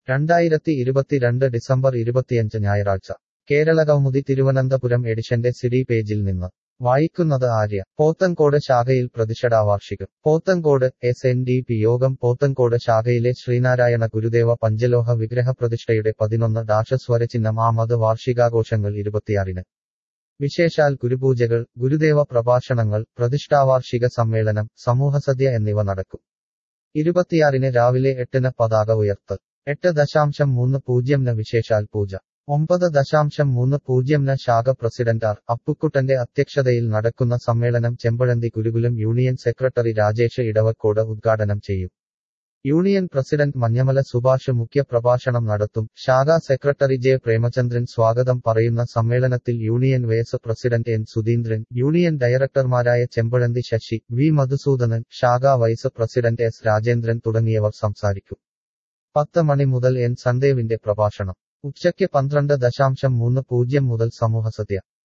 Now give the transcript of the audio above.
2022 December 25 ഞായറാഴ്ച കേരളകൗമുദി തിരുവനന്തപുരം എഡിഷന്റെ CD പേജിൽ നിന്ന് വായിക്കുന്നത് ആര്യ. പോത്തൻകോട് ശാഖയിൽ പ്രതിഷേധാവാർഷികം. പോത്തൻകോട് SNDP യോഗം പോത്തൻകോട് ശാഖയിലെ ശ്രീനാരായണ ഗുരുദേവ പഞ്ചലോഹ വിഗ്രഹപ്രതിഷ്ഠയുടെ 11 സ്വരചിഹ്നം ആമത് വാർഷികാഘോഷങ്ങൾ 26-ന്. വിശേഷാൽ ഗുരുപൂജകൾ, ഗുരുദേവ പ്രഭാഷണങ്ങൾ, പ്രതിഷ്ഠാവാർഷിക സമ്മേളനം, സമൂഹസദ്യ എന്നിവ നടക്കും. 26-ന് രാവിലെ 8-ന് പതാക ഉയർത്തൽ. 8:30-ന് വിശേഷാൽ പൂജ. 9:30-ന് ശാഖ പ്രസിഡന്റ് ആർ. അപ്പുക്കുട്ടന്റെ അധ്യക്ഷതയിൽ നടക്കുന്ന സമ്മേളനം ചെമ്പഴന്തി ഗുരുകുലം യൂണിയൻ സെക്രട്ടറി രാജേഷ് ഇടവക്കോട് ഉദ്ഘാടനം ചെയ്യും. യൂണിയൻ പ്രസിഡന്റ് മഞ്ഞമല സുഭാഷ് മുഖ്യ പ്രഭാഷണം നടത്തും. ശാഖാ സെക്രട്ടറി ജെ. പ്രേമചന്ദ്രൻ സ്വാഗതം പറയുന്ന സമ്മേളനത്തിൽ union vice president N. Sudheendran, union ഡയറക്ടർമാരായ ചെമ്പഴന്തി ശശി, വി. മധുസൂദനൻ, ശാഖാ വൈസ് പ്രസിഡന്റ് S. രാജേന്ദ്രൻ തുടങ്ങിയവർ സംസാരിക്കും. 10 മണി മുതൽ N. സന്ദേവിന്റെ പ്രഭാഷണം. ഉച്ചയ്ക്ക് 12:30 മുതൽ സമൂഹസദ്യ.